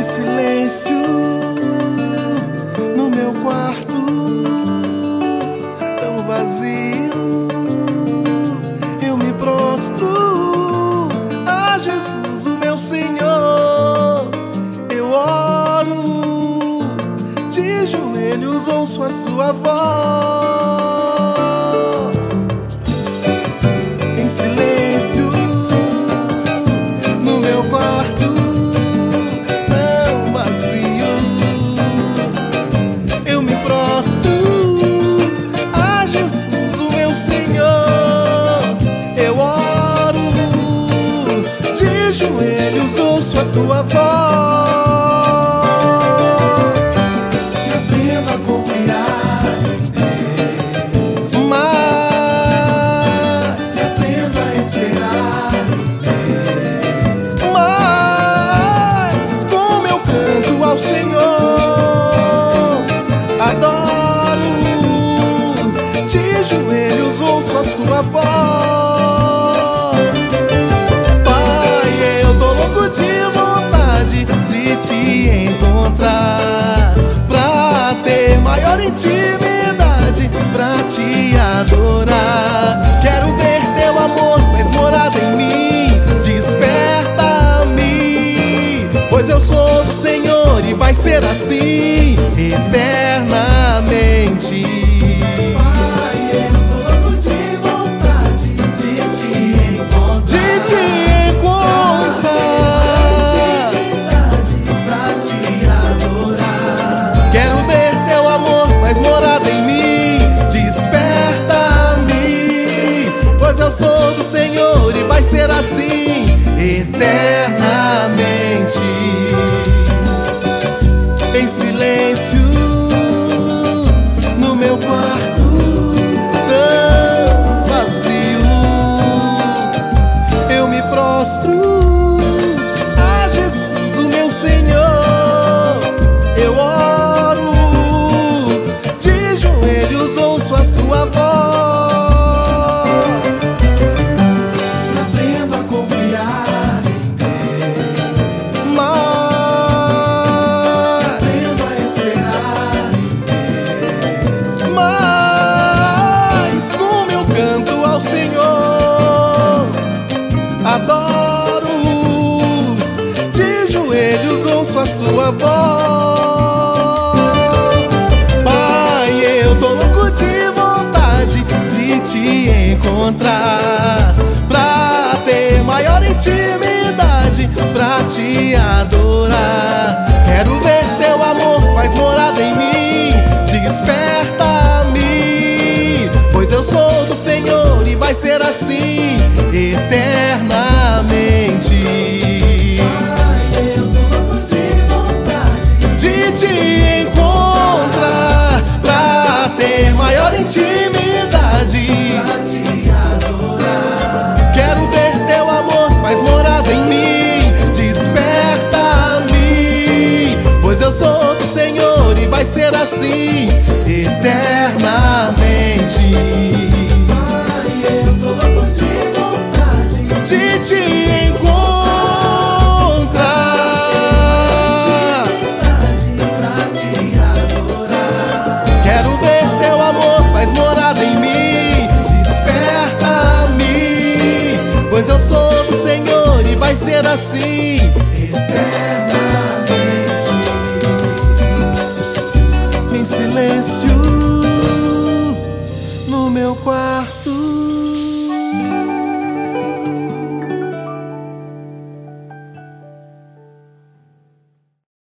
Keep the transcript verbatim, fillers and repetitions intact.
silêncio no meu quarto tão vazio, eu me prostro a Jesus, o meu Senhor. Eu oro de joelhos, ouço a sua voz em silêncio no meu quarto tão vazio, eu me prostro a Jesus, o meu Senhor. Eu oro de joelhos, ouço a tua voz. Aprendo a confiar em Deus, Mas aprendo a esperar em Deus. Mas como eu canto ao Senhor, adoro de joelhos, ouço a sua voz. Pai, eu tô louco de vontade de te encontrar, pra ter maior intimidade, pra te adorar. Quero ver teu amor, faz morada em mim, desperta-me, pois eu sou do Senhor e vai ser assim eternamente. Pai, eu tô louco de vontade de te encontrar, De te encontrar, pra te adorar. quero ver teu amor, faz morada em mim, desperta-me, pois eu sou do Senhor e vai ser assim eternamente. Em silêncio no meu quarto tão vazio, eu me prostro a Jesus, o meu Senhor. Eu oro de joelhos, ouço a sua voz. Aprendo a confiar em Deus, Mas, aprendo a esperar em mas como eu canto ao Senhor, adoro de joelhos, ouço a sua voz. Pai, eu tô louco de vontade de te encontrar, pra ter maior intimidade, pra te adorar. Quero ver teu amor, faz morada em mim, desperta-me, pois eu sou do Senhor e vai ser assim eternamente. eu tô louco de vontade De te encontrar, pra ter maior intimidade, pra te adorar. quero ver teu amor, faz morada em mim, desperta-me, pois eu sou do Senhor e vai ser assim eternamente. Pai, eu tô louco de vontade De te encontrar, pra te adorar. quero ver teu amor, faz morada em mim, desperta-me, pois eu sou do Senhor e vai ser assim Eternamente. em silêncio no meu quarto